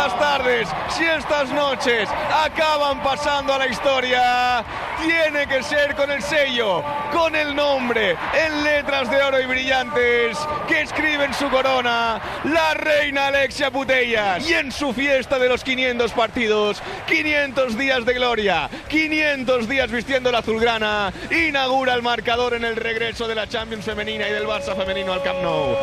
estas tardes, si estas noches acaban pasando a la historia, tiene que ser con el sello, con el nombre, en letras de oro y brillantes, que escriben su corona, la reina Alexia Putellas. Y en su fiesta de los 500 partidos, 500 días de gloria, 500 días vistiendo la azulgrana, inaugura el marcador en el regreso de la Champions femenina y del Barça femenino al Camp Nou.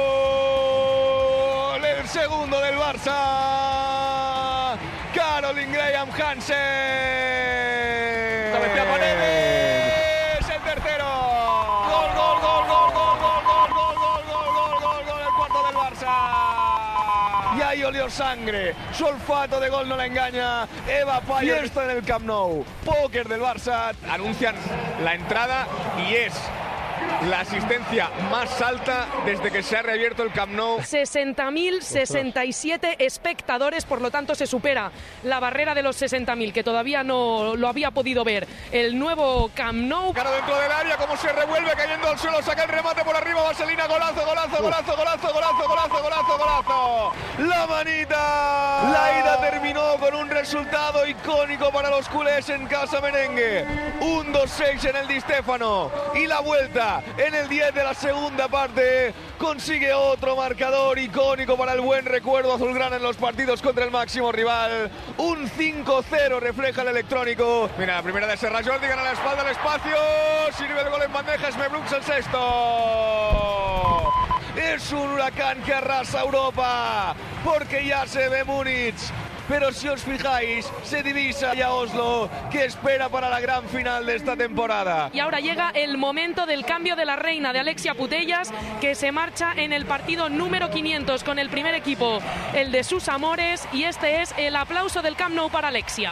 El segundo del Barça, Caroline Graham Hansen. Cabecea Paredes, el tercero. Gol, gol, gol, gol, gol, gol, gol, gol, gol, gol, gol, gol, gol, el cuarto del Barça. Y ahí olió sangre, su olfato de gol no la engaña. Eva Paya, fiesta en el Camp Nou, póker del Barça. Anuncian la entrada y es la asistencia más alta desde que se ha reabierto el Camp Nou. 60.067 espectadores, por lo tanto se supera la barrera de los 60.000, que todavía no lo había podido ver el nuevo Camp Nou. Cara dentro del área, como se revuelve cayendo al suelo, saca el remate por arriba, Vaselina, golazo, golazo, golazo, golazo, golazo, golazo, golazo, golazo. La manita. La ida terminó con un resultado icónico para los culés en casa merengue. Un 2-6 en el Di Stéfano y la vuelta en el 10 de la segunda parte consigue otro marcador icónico para el buen recuerdo azulgrana en los partidos contra el máximo rival. Un 5-0 refleja el electrónico. Mira, la primera de Serra Jordi, gana la espalda al espacio, sirve el gol en bandeja, Esme Brooks el sexto. Es un huracán que arrasa Europa, porque ya se ve Múnich. Pero si os fijáis, se divisa ya Oslo, que espera para la gran final de esta temporada. Y ahora llega el momento del cambio de la reina, de Alexia Putellas, que se marcha en el partido número 500 con el primer equipo, el de sus amores, y este es el aplauso del Camp Nou para Alexia.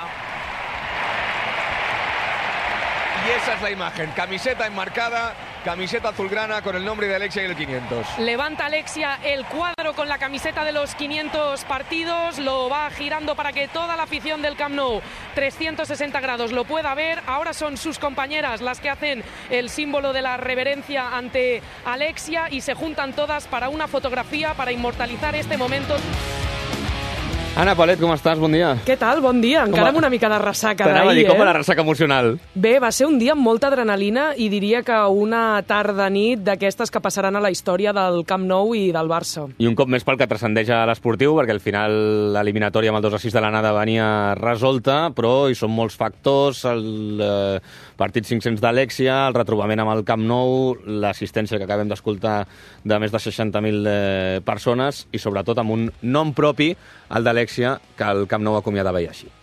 Y esa es la imagen, camiseta enmarcada, camiseta azulgrana con el nombre de Alexia y el 500. Levanta Alexia el cuadro con la camiseta de los 500 partidos, lo va girando para que toda la afición del Camp Nou, 360 grados, lo pueda ver. Ahora son sus compañeras las que hacen el símbolo de la reverencia ante Alexia y se juntan todas para una fotografía para inmortalizar este momento. Anna Palet, com estàs? Bon dia. Què tal? Bon dia. Encara amb una mica de ressaca T'anava a dir, d'ahir, com va la ressaca emocional? Bé, va ser un dia amb molta adrenalina i diria que una tarda-nit d'aquestes que passaran a la història del Camp Nou i del Barça. I un cop més pel que transcendeix a l'esportiu, perquè al final l'eliminatòria amb el 2-6 de l'anada venia resolta, però hi són molts factors, el partit 500 d'Alexia, el retrobament amb el Camp Nou, l'assistència que acabem d'escoltar de més de 60.000 persones i sobretot amb un nom propi, el d'Alexia, que el Camp Nou acomiadava i així.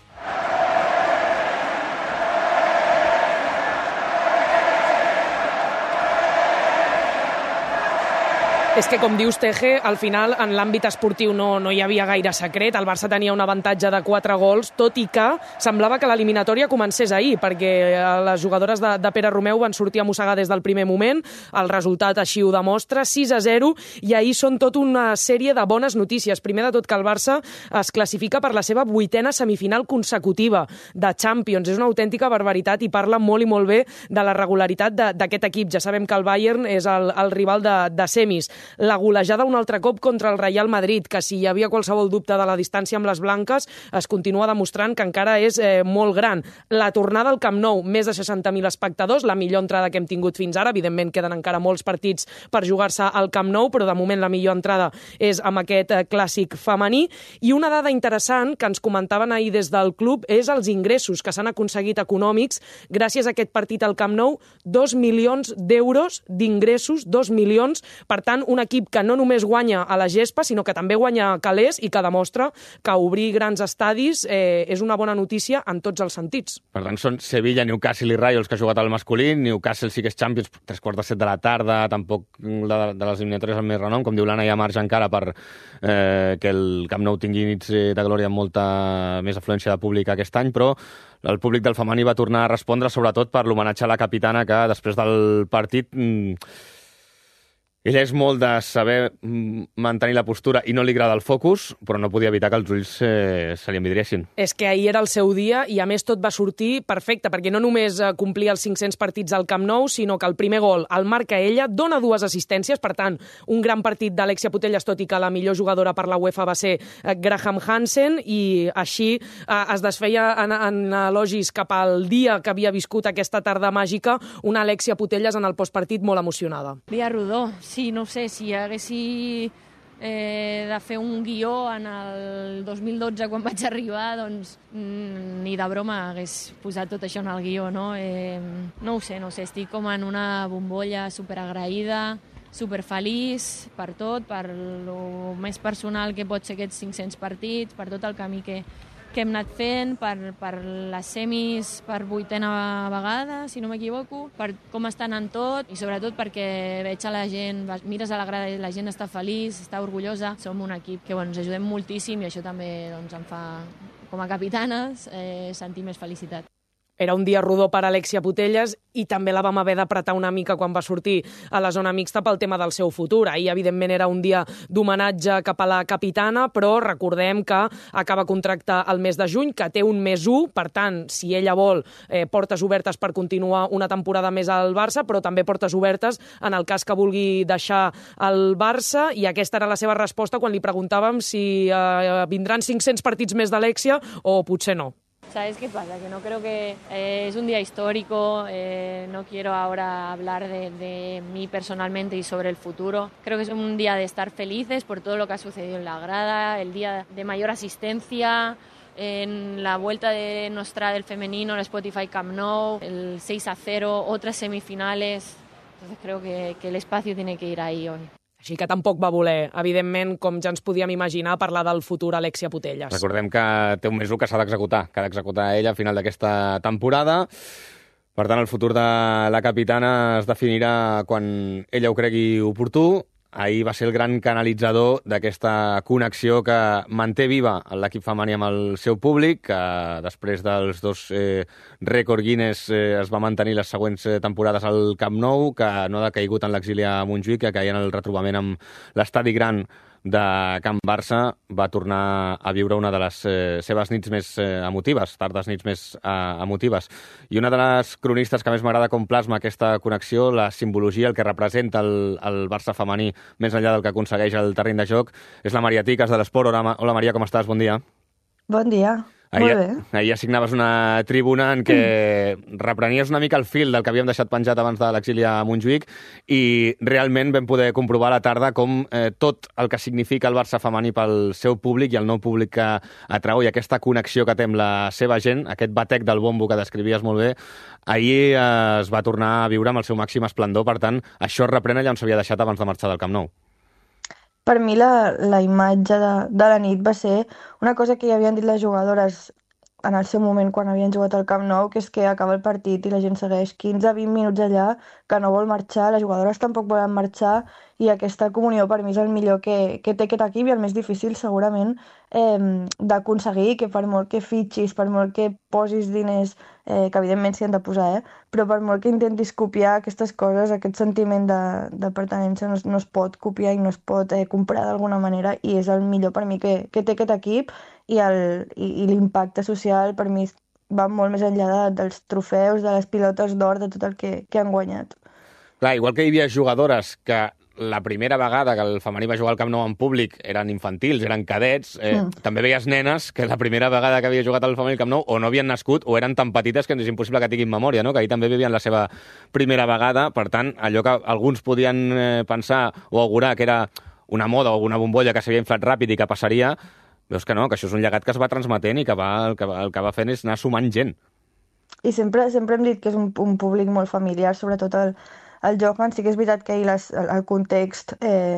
És que, com dius, Teje, al final en l'àmbit esportiu no hi havia gaire secret. El Barça tenia un avantatge de 4 gols, tot i que semblava que l'eliminatòria comencés ahir, perquè les jugadores de Pere Romeu van sortir a mossegar des del primer moment. El resultat així ho demostra, 6-0, i ahir són tot una sèrie de bones notícies. Primer de tot, que el Barça es classifica per la seva 8a semifinal consecutiva de Champions. És una autèntica barbaritat i parla molt i molt bé de la regularitat d'aquest equip. Ja sabem que el Bayern és el rival de semis. La golejada un altre cop contra el Real Madrid, que si hi havia qualsevol dubte de la distància amb les blanques, es continua demostrant que encara és molt gran. La tornada al Camp Nou, més de 60.000 espectadors, la millor entrada que hem tingut fins ara. Evidentment queden encara molts partits per jugar-se al Camp Nou, però de moment la millor entrada és amb aquest clàssic femení. I una dada interessant que ens comentaven ahir des del club és els ingressos que s'han aconseguit econòmics gràcies a aquest partit al Camp Nou. 2 milions d'euros d'ingressos, 2 milions, per tant, un equip que no només guanya a la gespa, sinó que també guanya calés i que demostra que obrir grans estadis és una bona notícia en tots els sentits. Per tant, són Sevilla, Newcastle i Rayo els que ha jugat al masculí. Newcastle sí que és Champions, 3:45 de la tarda, tampoc de les eliminatòries amb més renom, com diu l'Anna, hi ha marge encara per que el Camp Nou tingui nits de glòria amb molta més afluència de públic aquest any, però el públic del femení va tornar a respondre, sobretot per l'homenatge a la capitana, que després del partit Ell és molt de saber mantenir la postura i no li agrada el focus, però no podia evitar que els ulls se li envidriessin. És que ahir era el seu dia i, a més, tot va sortir perfecte, perquè no només complia els 500 partits al Camp Nou, sinó que el primer gol el marca ella, dona 2 assistències, per tant, un gran partit d'Alexia Putellas, tot i que la millor jugadora per la UEFA va ser Graham Hansen, i així es desfeia en elogis cap al dia que havia viscut aquesta tarda màgica, una Alexia Putellas en el postpartit molt emocionada. Dia rodó. Sí, no ho sé, si haguessi de fer un guió en el 2012 quan vaig arribar, doncs ni de broma hagués posat tot això en el guió, no? No ho sé, estic com en una bombolla superagraïda, superfeliç per tot, per lo més personal que pot ser aquests 500 partits, per tot el camí que hem anat fent, per les semis per 8a vegada, si no m'equivoco, per com està anant tot, i sobretot perquè veig a la gent, mires a la grada i la gent està feliç, està orgullosa. Som un equip que ens ajudem moltíssim i això també em fa, com a capitanes, sentir més felicitat. Era un dia rodó per Alexia Putellas i també la vam haver d'apretar una mica quan va sortir a la zona mixta pel tema del seu futur. Ahir, evidentment, era un dia d'homenatge cap a la capitana, però recordem que acaba contracte el mes de juny, que té un mes 1, per tant, si ella vol, portes obertes per continuar una temporada més al Barça, però també portes obertes en el cas que vulgui deixar el Barça, i aquesta era la seva resposta quan li preguntàvem si vindran 500 partits més d'Alexia o potser no. ¿Sabes qué pasa? Que no creo que es un día histórico, no quiero ahora hablar de mí personalmente y sobre el futuro. Creo que es un día de estar felices por todo lo que ha sucedido en la grada, el día de mayor asistencia, en la vuelta de Nostra del femenino, el Spotify Camp Nou, el 6-0, otras semifinales. Entonces creo que el espacio tiene que ir ahí hoy. Així que tampoc va voler, evidentment, com ja ens podíem imaginar, parlar del futur Alexia Putellas. Recordem que té un mes que s'ha d'executar, que ha d'executar ella al final d'aquesta temporada. Per tant, el futur de la capitana es definirà quan ella ho cregui oportú. Ahir va ser el gran canalitzador d'aquesta connexió que manté viva l'equip femení amb el seu públic, que després dels 2 rècord Guinness es va mantenir les següents temporades al Camp Nou, que no ha decaigut en l'exili a Montjuïc, que caia en el retrobament amb l'estadi gran de Camp Barça, va tornar a viure una de les seves nits més emotives, tardes nits més emotives. I una de les cronistes que més m'agrada com plasma aquesta connexió, la simbologia, el que representa el Barça femení més enllà del que aconsegueix el terreny de joc, és la Maria Tiques de l'Esport. Hola Maria, com estàs? Bon dia. Bon dia. Molt bé. Ahir assignaves una tribuna en què reprenies una mica el fil del que havíem deixat penjat abans de l'exili a Montjuïc, i realment vam poder comprovar a la tarda com tot el que significa el Barça femení pel seu públic i el nou públic que atrau, i aquesta connexió que té amb la seva gent, aquest batec del bombo que descrivies molt bé, ahir es va tornar a viure amb el seu màxim esplendor. Per tant, això es reprèn allà on s'havia deixat abans de marxar del Camp Nou. Per mi la imatge de la nit va ser una cosa que ja havien dit les jugadores en el seu moment quan havien jugat al Camp Nou, que és que acaba el partit i la gent segueix 15-20 minuts allà, que no vol marxar, les jugadores tampoc volen marxar, i aquesta comunió per mi és el millor que té aquest equip, i el més difícil segurament d'aconseguir, que per molt que fitxis, per molt que posis diners, que evidentment s'hi han de posar, però per molt que intentis copiar aquestes coses, aquest sentiment de pertinença no es pot copiar i no es pot comprar d'alguna manera, i és el millor per mi que té aquest equip, i l'impacte social per mi va molt més enllà dels trofeus, de les pilotes d'or, de tot el que han guanyat. Clar, igual que hi havia jugadores que la primera vegada que el femení va jugar al Camp Nou en públic eren infantils, eren cadets, també veies nenes que la primera vegada que havia jugat al femení al Camp Nou o no havien nascut o eren tan petites que és impossible que tinguin memòria, no? Que ahir també vivien la seva primera vegada. Per tant, allò que alguns podien pensar o augurar que era una moda o una bombolla que s'havia inflat ràpid i que passaria, veus que no, que això és un llegat que es va transmetent i que el que va fent és anar sumant gent. I sempre hem dit que és un públic molt familiar, sobretot el Johan. Sí que és veritat que ahir el context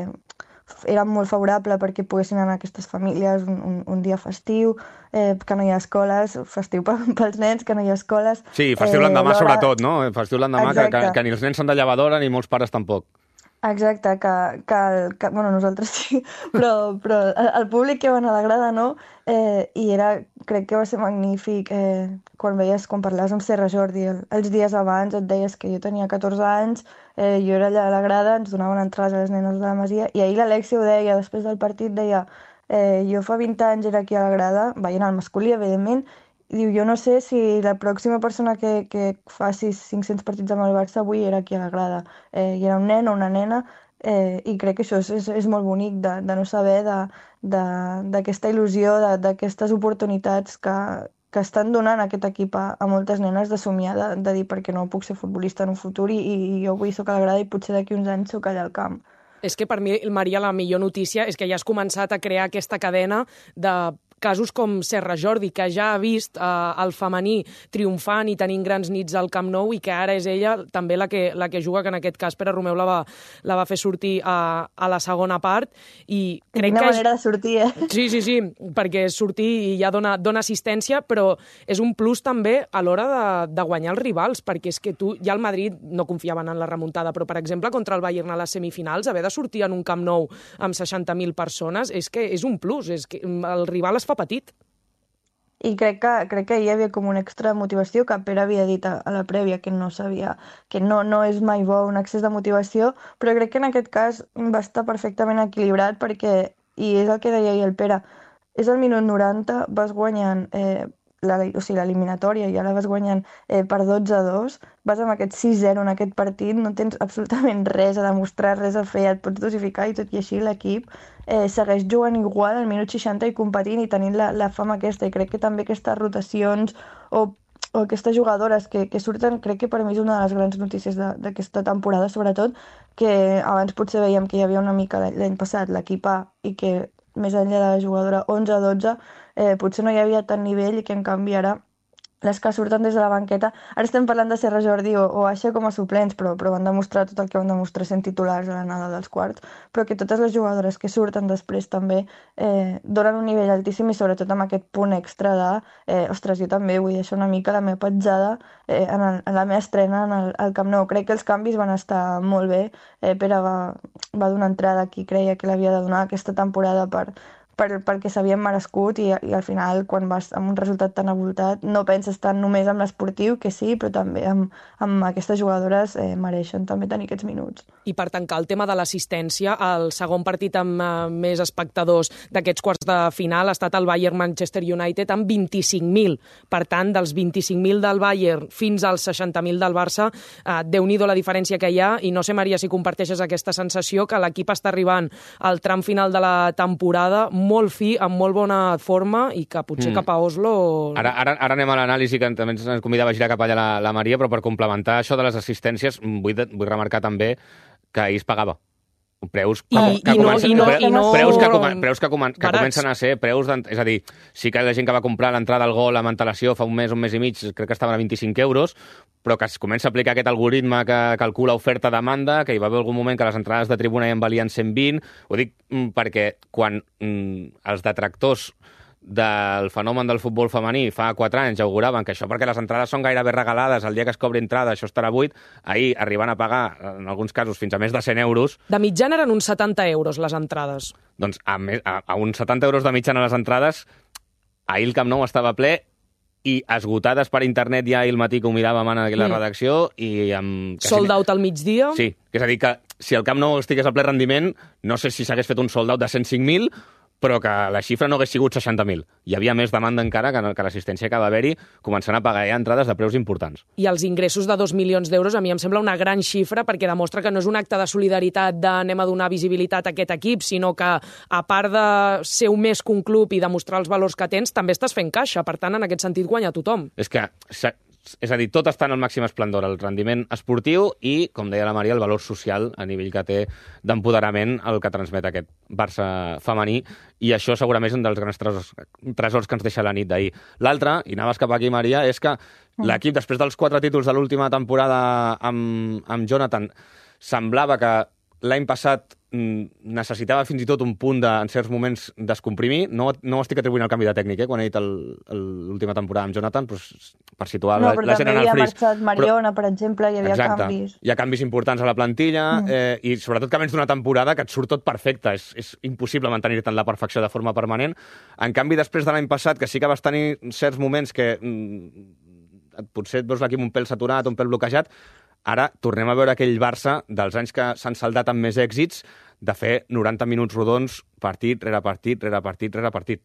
era molt favorable perquè poguessin anar aquestes famílies un dia festiu, que no hi ha escoles, festiu pels nens, que no hi ha escoles. Sí, festiu l'endemà sobretot, no? Festiu l'endemà que ni els nens s'han de llevar d'hora ni molts pares tampoc. Exacte, bueno, nosaltres sí, però el públic que va anar a la grada no, i crec que va ser magnífic quan parlaves amb Serra Jordi els dies abans, et deies que jo tenia 14 anys, jo era allà a la grada, ens donaven entrades a les nenes de la Masia, i ahir l'Alexia ho deia, després del partit deia, jo fa 20 anys era aquí a la grada, veient el masculí, evidentment, i diu, jo no sé si la pròxima persona que faci 500 partits amb el Barça avui era aquí a la grada. I era un nen o una nena, i crec que això és molt bonic de no saber d'aquesta il·lusió, d'aquestes oportunitats que estan donant aquest equip a moltes nenes de somiar, de dir perquè no puc ser futbolista en un futur i jo avui sóc a la grada i potser d'aquí uns anys sóc allà al camp. És que per mi, Maria, la millor notícia és que ja has començat a crear aquesta cadena de casos com Serra Jordi, que ja ha vist el femení triomfant i tenint grans nits al Camp Nou i que ara és ella també la que juga, que en aquest cas Pere Romeu la va fer sortir a la segona part. I crec Quina manera de sortir, Sí, perquè sortir i ja dona assistència, però és un plus també a l'hora de guanyar els rivals, perquè és que ja el Madrid no confiaven en la remuntada, però per exemple contra el Bayern a les semifinals, haver de sortir en un Camp Nou amb 60.000 persones és que és un plus, és que el rival es fa petit. I crec que hi havia com una extra motivació que Pere havia dit a la prèvia, que no sabia, que no és mai bo un excés de motivació, però crec que en aquest cas va estar perfectament equilibrat perquè, i és el que deia ahir el Pere, és el minut 90, vas guanyant l'eliminatòria, ja la vas guanyant per 12-2, vas amb aquest 6-0 en aquest partit, no tens absolutament res a demostrar, res a fer, et pots dosificar i tot i així l'equip segueix jugant igual al minut 60 i competint i tenint la fama aquesta, i crec que també aquestes rotacions o aquestes jugadores que surten, crec que per mi és una de les grans notícies d'aquesta temporada, sobretot, que abans potser veiem que hi havia una mica l'any passat l'equip A i que més enllà de la jugadora 11-12 potser no hi havia tant nivell i que en canvi ara les que surten des de la banqueta, ara estem parlant de Serra Jordi o Aixa com a suplents, però van demostrar tot el que van demostrar sent titulars a l'anada dels quarts, però que totes les jugadores que surten després també donen un nivell altíssim i sobretot amb aquest punt extra ostres, jo també vull deixar una mica la meva petjada en la meva estrena al Camp Nou. Crec que els canvis van estar molt bé, Pere va donar entrada a qui creia que l'havia de donar aquesta temporada perquè s'havien merescut i al final quan vas amb un resultat tan avoltat no penses tant només en l'esportiu, que sí, però també amb aquestes jugadores mereixen també tenir aquests minuts. I per tancar el tema de l'assistència, el segon partit amb més espectadors d'aquests quarts de final ha estat el Bayern-Manchester United amb 25.000. Per tant, dels 25.000 del Bayern fins als 60.000 del Barça, Déu-n'hi-do la diferència que hi ha, i no sé, Maria, si comparteixes aquesta sensació que l'equip està arribant al tram final de la temporada molt fi, amb molt bona forma i que potser cap a Oslo... Ara anem a l'anàlisi, que també ens convidava a girar cap allà la Maria, però per complementar això de les assistències vull remarcar també que ahir es pagava. Preus que comencen a ser preus... És a dir, sí que la gent que va comprar l'entrada al gol amb antelació fa un mes i mig, crec que estaven a 25 euros, però que es comença a aplicar aquest algoritme que calcula oferta-demanda, que hi va haver algun moment que les entrades de tribuna ja en valien 120. Ho dic perquè quan els detractors del fenomen del futbol femení fa 4 anys auguraven que això perquè les entrades són gairebé regalades, el dia que es cobri entrada això estarà buit, ahir arribant a pagar en alguns casos fins a més de 100 euros. De mitjana eren uns 70 euros les entrades. Doncs a uns 70 euros de mitjana les entrades, ahir el Camp Nou estava ple i esgotades per internet ja ahir al matí que ho miràvem a la redacció i amb... Sold out al migdia. Sí, és a dir que si el Camp Nou estigués a ple rendiment, no sé si s'hagués fet un sold out de 105.000, però que la xifra no hagués sigut 60.000. Hi havia més demanda encara que l'assistència que va haver-hi, començant a pagar ja entrades de preus importants. I els ingressos de 2 milions d'euros a mi em sembla una gran xifra perquè demostra que no és un acte de solidaritat d'anem a donar visibilitat a aquest equip, sinó que a part de ser un més que un club i demostrar els valors que tens, també estàs fent caixa. Per tant, en aquest sentit guanya tothom. És a dir, tot està en el màxim esplendor, el rendiment esportiu i, com deia la Maria, el valor social a nivell que té d'empoderament el que transmet aquest Barça femení, i això segurament és un dels grans tresors que ens deixa la nit d'ahir. L'altre, i anaves cap aquí, Maria, és que l'equip, després dels 4 títols de l'última temporada amb Jonathan, semblava que l'any passat necessitava fins i tot un punt en certs moments descomprimir. No estic atribuint el canvi de tècnic, quan he dit l'última temporada amb Jonathan, per situar la gent en el fris. No, però també havia marxat Mariona, per exemple, hi havia canvis. Hi ha canvis importants a la plantilla i sobretot canvis d'una temporada que et surt tot perfecte. És impossible mantenir-te en la perfecció de forma permanent. En canvi, després de l'any passat, que sí que vas tenir certs moments que potser et veus l'equip un pèl saturat, un pèl bloquejat, ara tornem a veure aquell Barça dels anys que s'han saldat amb més èxits de fer 90 minuts rodons, partit rere partit, rere partit, rere partit.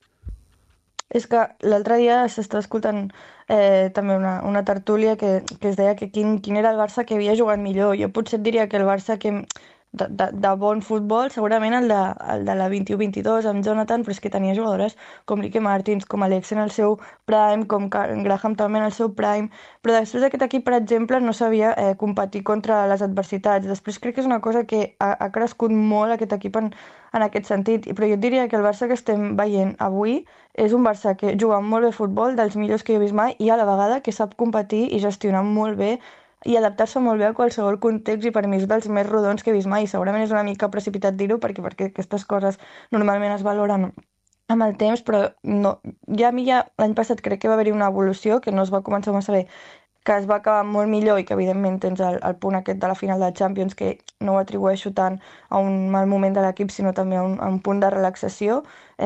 És que l'altre dia s'estava escoltant també una tertúlia que es deia que quin era el Barça que havia jugat millor. Jo potser et diria que el Barça que de bon futbol, segurament el de la 21-22 amb Jonathan, però és que tenia jugadores com Lique Martins, com Alex en el seu prime, com Graham també en el seu prime, però després aquest equip, per exemple, no sabia competir contra les adversitats. Després crec que és una cosa que ha crescut molt aquest equip en aquest sentit, però jo et diria que el Barça que estem veient avui és un Barça que juga molt bé futbol, dels millors que jo he vist mai, i a la vegada que sap competir i gestionar molt bé i adaptar-se molt bé a qualsevol context, i per mi és dels més rodons que he vist mai. Segurament és una mica precipitat dir-ho perquè aquestes coses normalment es valoren amb el temps, però no. Ja l'any passat crec que va haver-hi una evolució que no es va començar massa bé, que es va acabar molt millor i que evidentment tens el punt aquest de la final de Champions, que no ho atribueixo tant a un mal moment de l'equip sinó també a un punt de relaxació,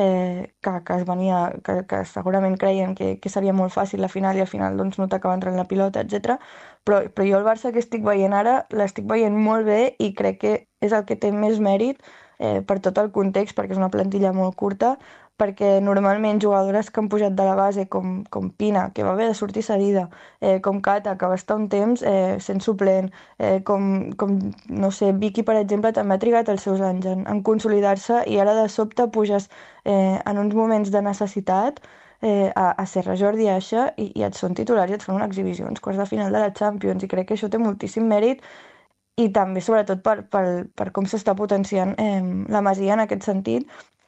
que es venia, que segurament creien que seria molt fàcil la final i al final doncs no t'acaba entrant la pilota, etc. Però jo el Barça que estic veient ara l'estic veient molt bé i crec que és el que té més mèrit per tot el context, perquè és una plantilla molt curta, perquè normalment jugadores que han pujat de la base com Pina, que va haver de sortir cedida, com Cata, que va estar un temps sent suplent, com no sé, Vicky, per exemple, també ha trigat els seus anys en consolidar-se i ara de sobte puges en uns moments de necessitat a Serra, Jordi, Aixa i et són titulars i et fan una exhibició, uns quarts de final de la Champions, i crec que això té moltíssim mèrit i també sobretot per com s'està potenciant la Masia en aquest sentit.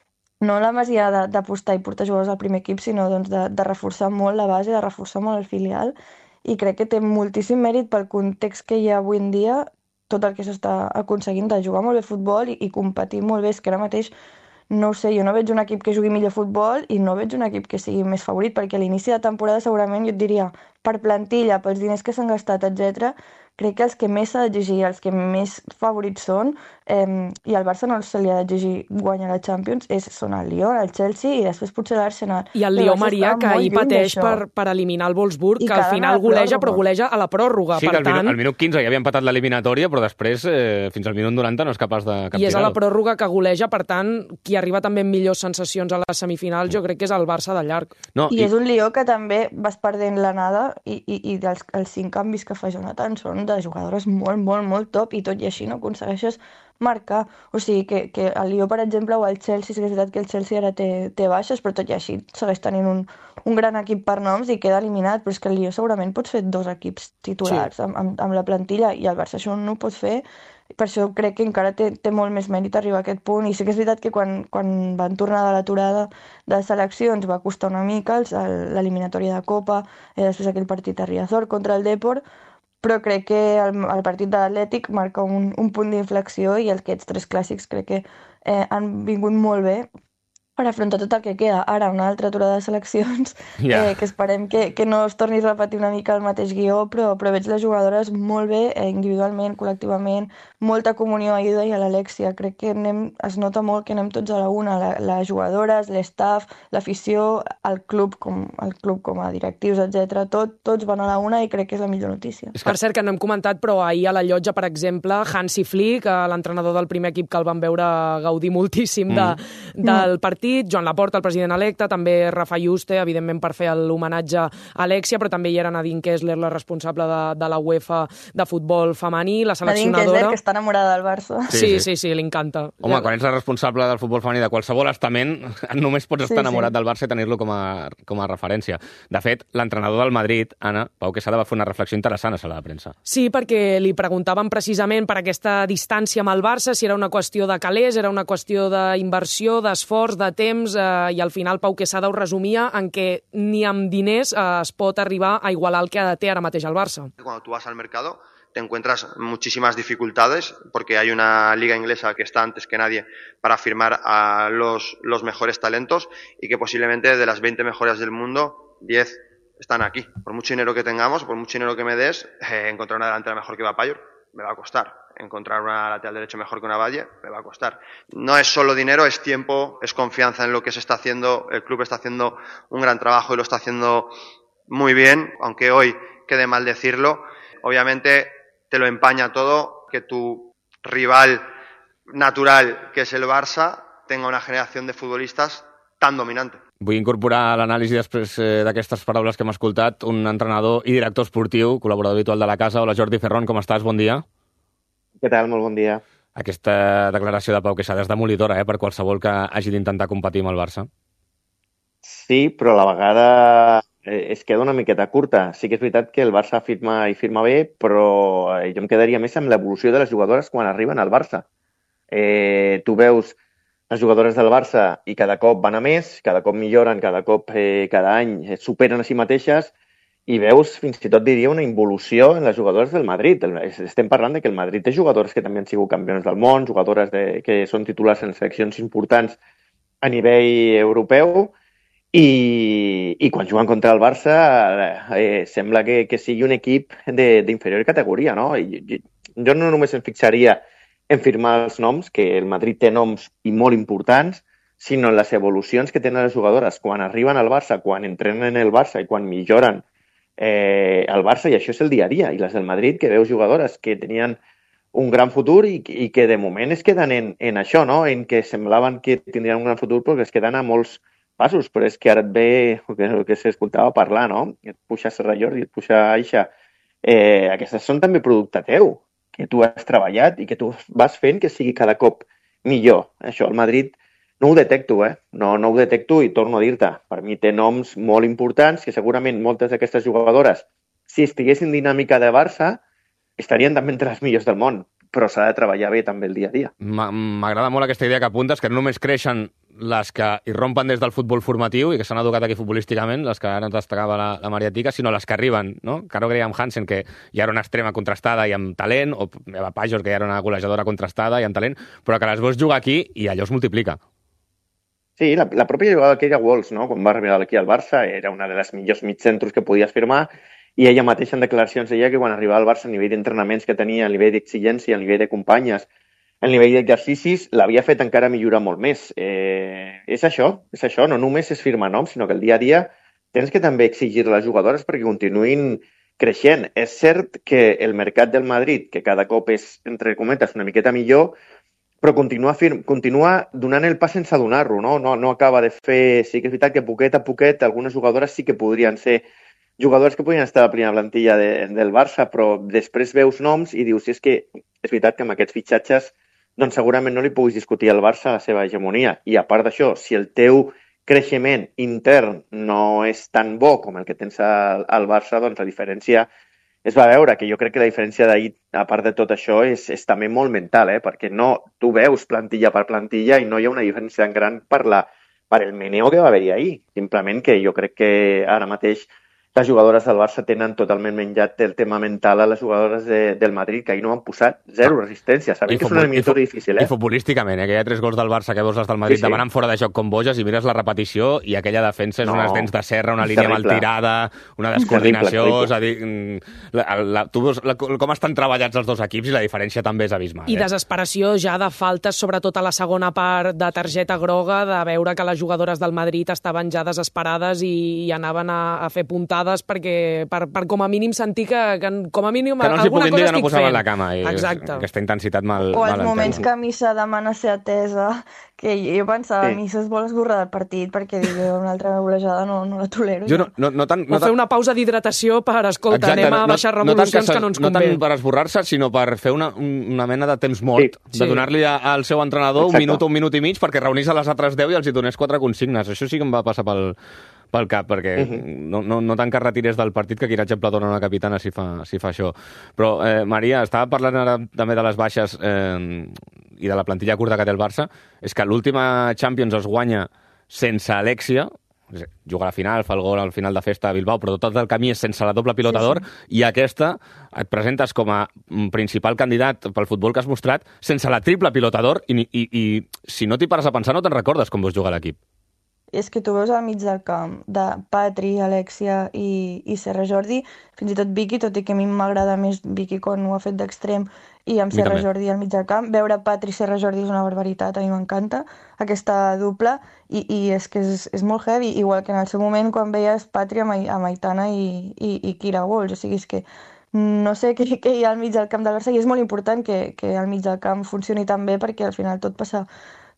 No la Masia d'apostar i portar jugadors al primer equip, sinó doncs, de reforçar molt la base, de reforçar molt el filial, i crec que té moltíssim mèrit pel context que hi ha avui en dia, tot el que s'està aconseguint de jugar molt bé futbol i competir molt bé. És que ara mateix, no ho sé, jo no veig un equip que jugui millor futbol i no veig un equip que sigui més favorit, perquè a l'inici de temporada segurament jo et diria, per plantilla, pels diners que s'han gastat, etc., crec que els que més s'ha d'exigir, els que més favorits són, i al Barça no se li ha d'exigir guanyar la Champions, són el Lyon, el Chelsea i després potser l'Arsenal. I el Lyon, Maria, que ahir pateix per eliminar el Wolfsburg, que al final goleja, però goleja a la pròrroga. Sí, que al minut 15 ja havia empatat l'eliminatòria, però després, fins al minut 90, no és capaç de capgirar. I és a la pròrroga que goleja, per tant, qui arriba també amb millors sensacions a les semifinals, jo crec que és el Barça de llarg. I és un Lyon que també vas perdent l'anada i els 5 canvis que fa Jonathan són de jugadores molt, molt, molt top, i tot i així no aconsegueixes marcar. O sigui, que el Lió, per exemple, o el Chelsea, sí que és veritat que el Chelsea ara té baixes, però tot i així segueix tenint un gran equip per noms i queda eliminat, però és que el Lió segurament pots fer 2 equips titulars amb la plantilla, i el Barça això no ho pot fer. Per això crec que encara té molt més mèrit arribar a aquest punt, i sí que és veritat que quan van tornar de l'aturada de seleccions va costar una mica l'eliminatòria de Copa, després aquell partit a Riazor contra el Depor, però crec que el partit de l'Atlètic marca un punt d'inflexió, i aquests 3 clàssics crec que han vingut molt bé per afrontar tot el que queda. Ara una altra aturada de seleccions, que esperem que no es torni a repetir una mica el mateix guió, però veig les jugadores molt bé, individualment, col·lectivament, molta comunió a Ida i a l'Alexia. Crec que es nota molt que anem tots a la una, les jugadores, l'estaff, l'afició, el club com a directius, etc. Tots van a la una, i crec que és la millor notícia. Per cert, que no hem comentat, però ahir a la Llotja, per exemple, Hansi Flick, l'entrenador del primer equip, que el van veure gaudir moltíssim del partit, Joan Laporta, el president electe, també Rafa Juste, evidentment per fer l'homenatge a Alexia, però també hi era Nadine Kessler, la responsable de la UEFA de futbol femení, la seleccionadora. Nadine Kessler, que està enamorada del Barça. Sí, li encanta. Home, quan ets la responsable del futbol femení de qualsevol estament, només pots estar enamorat del Barça i tenir-lo com a referència. De fet, l'entrenador del Madrid, Anna, Pau Quesada, va fer una reflexió interessant a sala de premsa. Sí, perquè li preguntaven precisament per aquesta distància amb el Barça, si era una qüestió de calés, era una qüestió d'inversió, d'esforç, de temps, i al final Pau Quesada ho resumia en que ni amb diners es pot arribar a igualar el que té ara mateix el Barça. Cuando tú vas al mercado te encuentras muchísimas dificultades porque hay una liga inglesa que está antes que nadie para firmar a los mejores talentos y que posiblemente de las 20 mejores del mundo, 10 están aquí. Por mucho dinero que tengamos, por mucho dinero que me des, encontrar una delantera mejor que Bapayor me va a costar. Encontrar una lateral derecho mejor que una Valle me va a costar. No es solo dinero, es tiempo, es confianza en lo que se está haciendo. El club está haciendo un gran trabajo y lo está haciendo muy bien, aunque hoy quede mal decirlo. Obviamente te lo empaña todo que tu rival natural, que es el Barça, tenga una generación de futbolistas tan dominante. Vull incorporar a l'anàlisi després d'aquestes paraules que hem escoltat un entrenador i director esportiu, col·laborador habitual de la casa. Hola, Jordi Ferrón, com estàs? Bon dia. Què tal? Molt bon dia. Aquesta declaració de Pau Quesada és demolidora, per qualsevol que hagi d'intentar competir amb el Barça. Sí, però a la vegada es queda una miqueta curta. Sí que és veritat que el Barça firma i firma bé, però jo em quedaria més amb l'evolució de les jugadores quan arriben al Barça. Tu veus les jugadores del Barça i cada cop van a més, cada cop milloren, cada cop, cada any superen a si mateixes i veus, fins i tot diria, una involució en les jugadores del Madrid. Estem parlant de que el Madrid té jugadores que també han sigut campions del món, jugadores que són titulars en seleccions importants a nivell europeu i quan juguen contra el Barça sembla que sigui un equip d'inferior categoria, no? Jo no només em fixaria en firmar els noms, que el Madrid té noms i molt importants, sinó en les evolucions que tenen les jugadores quan arriben al Barça, quan entrenen el Barça i quan milloren el Barça, i això és el dia a dia. I les del Madrid, que veus jugadores que tenien un gran futur i que de moment es queden en això, no? En que semblaven que tindrien un gran futur perquè es queden a molts passos, però és que ara et ve el que s'escoltava parlar, no? Et puja Serra Jordi, et puja Aixa. Aquestes són també producte teu, que tu has treballat i que tu vas fent que sigui cada cop millor. Això, el Madrid no ho detecto, no ho detecto i torno a dir-te. Per mi té noms molt importants que segurament moltes d'aquestes jugadores, si estiguessin dinàmica de Barça, estarien també entre les millors del món, però s'ha de treballar bé també el dia a dia. M'agrada molt aquesta idea que apuntes, que no només creixen les que irrompen des del futbol formatiu i que s'han educat aquí futbolísticament, les que ara destacava la Mariatica, sinó les que arriben, no? Caro Graham Hansen, que ja era una extrema contrastada i amb talent, o Eva Pajor, que ja era una golejadora contrastada i amb talent, però que les veus jugar aquí i allò es multiplica. Sí, la pròpia jugada que ella Walsh, no? Quan va arribar aquí al Barça, era una de les millors mitjcentros que podies firmar, i ella mateixa en declaracions deia que quan arribava al Barça, a nivell d'entrenaments que tenia, a nivell d'exigència, a nivell de companyes, el nivell d'exercicis l'havia fet encara millorar molt més. És això, no només es firma noms, sinó que el dia a dia tens que també exigir a les jugadores perquè continuïn creixent. És cert que el mercat del Madrid, que cada cop és, entre cometes, una miqueta millor, però continua donant el pas sense donar-lo, no acaba de fer... Sí que és veritat que poquet a poquet algunes jugadores sí que podrien ser jugadors que podien estar a la primera plantilla del Barça, però després veus noms i dius, és que és veritat que amb aquests fitxatges doncs segurament no li puguis discutir al Barça la seva hegemonia. I a part d'això, si el teu creixement intern no és tan bo com el que tens al Barça, doncs la diferència es va veure, que jo crec que la diferència d'ahir, a part de tot això, és també molt mental, perquè no, tu veus plantilla per plantilla i no hi ha una diferència tan gran per el meneo que va haver-hi ahir. Simplement que jo crec que ara mateix les jugadores del Barça tenen totalment menjat el tema mental a les jugadores del Madrid, que ahir no han posat zero resistència. Sabem que és una eliminatòria difícil, I futbolísticament, que hi ha 3 gols del Barça que veus les del Madrid demanant fora de joc com boges i mires la repetició i aquella defensa és unes dents de serra, una línia mal tirada, una descoordinació, és a dir, tu veus com estan treballats els dos equips i la diferència també és abismal. I desesperació ja de faltes, sobretot a la segona part de targeta groga, de veure que les jugadores del Madrid estaven ja desesperades i anaven a fer puntades perquè per com a mínim sentir que com a mínim que no els alguna cosa no estic posaven fent. la cama. Exacte. Aquesta intensitat mal O els entesa. moments que Missa demana ser atesa, que jo pensava, Missa es vol esborrar del partit perquè diu, una altra golejada no la tolero. Jo no tant... O fer una pausa d'hidratació per, escolta, anem a baixar revolucions que no ens convé. No tant per esborrar-se, sinó per fer una mena de temps mort, de donar-li al seu entrenador un minut i mig perquè reunís a les altres 10 i els hi donés 4 consignes. Això sí que em va passar pel cap, perquè no tant que retires del partit, que quin exemple dona una capitana si fa això. Però, Maria, estava parlant ara també de les baixes i de la plantilla curta que té el Barça. És que l'última Champions es guanya sense Alexia, juga a la final, fa el gol al final de festa a Bilbao, però tot el camí és sense la doble pilota d'or, i aquesta et presentes com a principal candidat pel futbol que has mostrat sense la triple pilota d'or, i si no t'hi pares a pensar no te'n recordes com vols jugar l'equip. És que tu veus al mig del camp de Patri, Alexia i Serra Jordi, fins i tot Vicky, tot i que a mi m'agrada més Vicky quan ho ha fet d'extrem i amb Serra Jordi al mig del camp. Veure Patri i Serra Jordi és una barbaritat, a mi m'encanta aquesta dupla, i és que és molt heavy, igual que en el seu moment quan veies Patri amb Aitana i Kira Walsh, o sigui, és que no sé què hi ha al mig del camp del Barça, i és molt important que al mig del camp funcioni tan bé, perquè al final tot passa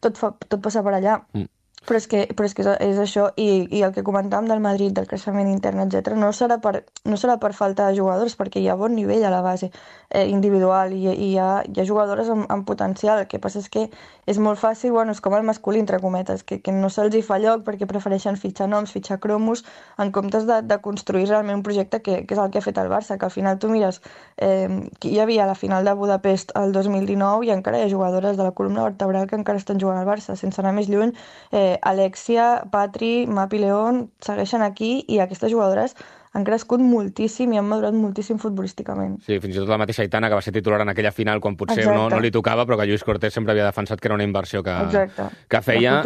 per allà. Però és que és això, i el que comentàvem del Madrid, del creixement intern, etc., no serà per falta de jugadors, perquè hi ha bon nivell a la base individual, i hi ha jugadores amb potencial. El que passa és que és molt fàcil, és com el masculí, entre cometes, que no se'ls hi fa lloc perquè prefereixen fitxar noms, fitxar cromos, en comptes de construir realment un projecte, que és el que ha fet el Barça, que al final tu mires qui hi havia a la final de Budapest el 2019, i encara hi ha jugadores de la columna vertebral que encara estan jugant al Barça, sense anar més lluny. Alexia, Patri, Mapi León segueixen aquí, i aquestes jugadores han crescut moltíssim i han madurat moltíssim futbolísticament. Sí, fins i tot la mateixa Aitana, que va ser titular en aquella final quan potser no li tocava, però que Lluís Cortés sempre havia defensat que era una inversió que feia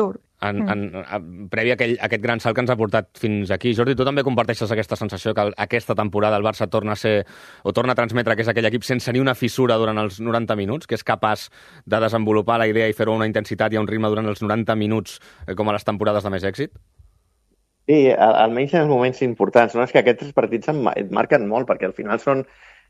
previ a aquest gran salt que ens ha portat fins aquí. Jordi, tu també comparteixes aquesta sensació que aquesta temporada el Barça torna a transmetre que és aquell equip sense ni una fissura durant els 90 minuts, que és capaç de desenvolupar la idea i fer-ho a una intensitat i a un ritme durant els 90 minuts com a les temporades de més èxit? Sí, almenys en els moments importants. No? És que aquests partits et marquen molt, perquè al final són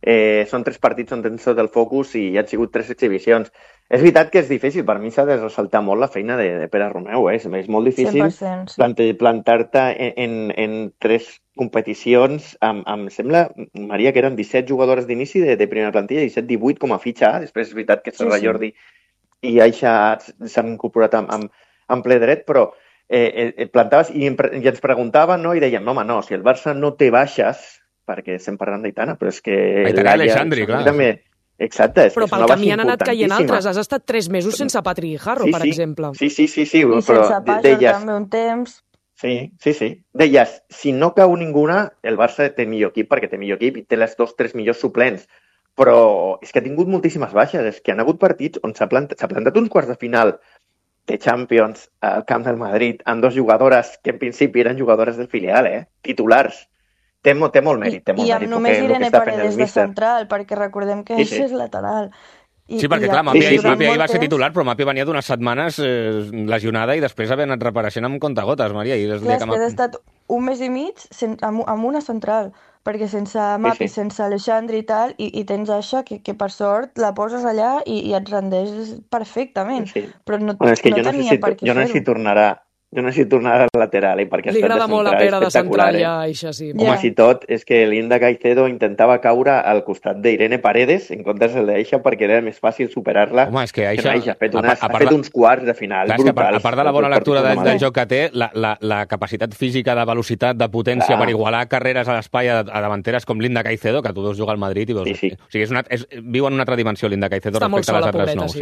3 partits on tens tot el focus i han sigut 3 exhibicions. És veritat que és difícil, per mi s'ha de ressaltar molt la feina de Pere Romeu, és molt difícil 100%, sí. plantar-te en 3 competicions, em sembla, Maria, que eren 17 jugadores d'inici de primera plantilla, 17-18 com a fitxa, després és veritat que Serra Jordi i Aixa s'han incorporat en ple dret, però plantaves i ens preguntaven, no? I dèiem, no, home, no, si el Barça no té baixes, perquè estem parlant d'Aitana, però és que... Aitana i Alexandri, clar. També, exacte, és però que és una baixa camí han anat caient altres. importantíssima. Has estat 3 mesos sense Patri Guijarro, per exemple. Sí, I però sense Pajor deies... també un temps. Sí. Deies, si no cau ninguna, el Barça té millor equip, perquè té millor equip i té les 2-3 millors suplents. Però és que ha tingut moltíssimes baixes, és que han hagut partits on s'ha plantat uns quarts de final de Champions al camp del Madrid amb 2 jugadores que en principi eren jugadores del filial, titulars. Té molt mèrit, I amb només Irene Paredes de central, perquè recordem que Aixa és lateral. Sí, perquè clar, Mapi ahir va ser titular, però Mapi venia d'unes setmanes lesionada i després haver anat reapareixent amb comptagotes, Maria. Clar, és que ha estat un mes i mig amb una central, perquè sense Mapi, sense Alexandre i tal, i tens Aixa, que per sort la poses allà i et rendeix perfectament. Però no tenia per què fer-ho. Jo no sé si tornarà al lateral, perquè li agrada molt la Pere de central, ja, Aixa, sí. Home, si tot, és que Linda Caicedo intentava caure al costat d'Irene Paredes en comptes del d'Aixa, perquè era més fàcil superar-la. Home, és que Aixa ha fet uns quarts de final brutals. A part de la bona lectura del joc que té, la capacitat física, de velocitat, de potència per igualar carreres a l'espai a davanteres com Linda Caicedo, que tu veus jugar al Madrid i veus... Sí. O sigui, viu en una altra dimensió, Linda Caicedo, respecte a les altres nou.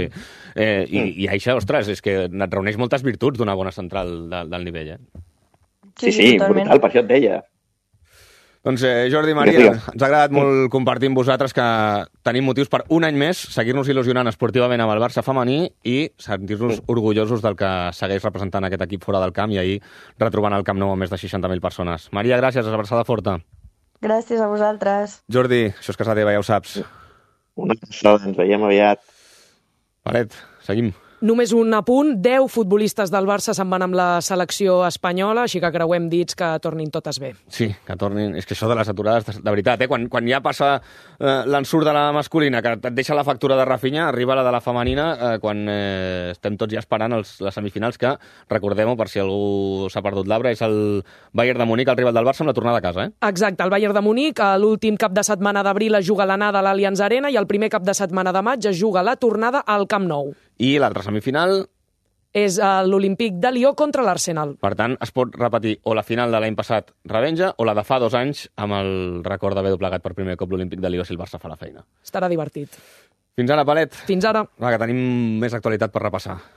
I Aixa, ostres, és que et reuneix moltes virtuts d'una bona central del nivell, Sí, brutal, per això et deia. Doncs Jordi, Maria, ens ha agradat molt compartir amb vosaltres que tenim motius per un any més seguir-nos il·lusionant esportivament amb el Barça femení i sentir-nos orgullosos del que segueix representant aquest equip fora del camp i ahir retrobant el Camp Nou amb més de 60.000 persones. Maria, gràcies, abraçada forta. Gràcies a vosaltres. Jordi, això és casa teva, ja ho saps. Una abraçada, ens veiem aviat. Paret, seguim. Només un apunt, 10 futbolistes del Barça se'n van amb la selecció espanyola, així que creuem dits que tornin totes bé. Sí, que tornin. És que això de les aturades, de veritat, quan ja passa l'ensurt de la masculina, que et deixa la factura de Rafinha, arriba la de la femenina, quan estem tots ja esperant les semifinals, que, recordem-ho, per si algú s'ha perdut l'arbre, és el Bayern de Múnich, el rival del Barça, amb la tornada a casa, Exacte, el Bayern de Múnich, l'últim cap de setmana d'abril es juga l'anada a l'Allianz Arena i el primer cap de setmana de maig es juga la tornada al Camp Nou. I l'altra semifinal és l'Olímpic de Lió contra l'Arsenal. Per tant, es pot repetir o la final de l'any passat, revenja, o la de fa 2 anys, amb el record d'haver doblegat per primer cop l'Olímpic de Lió si el Barça fa la feina. Estarà divertit. Fins ara, Palet. Fins ara. Va, que tenim més actualitat per repassar.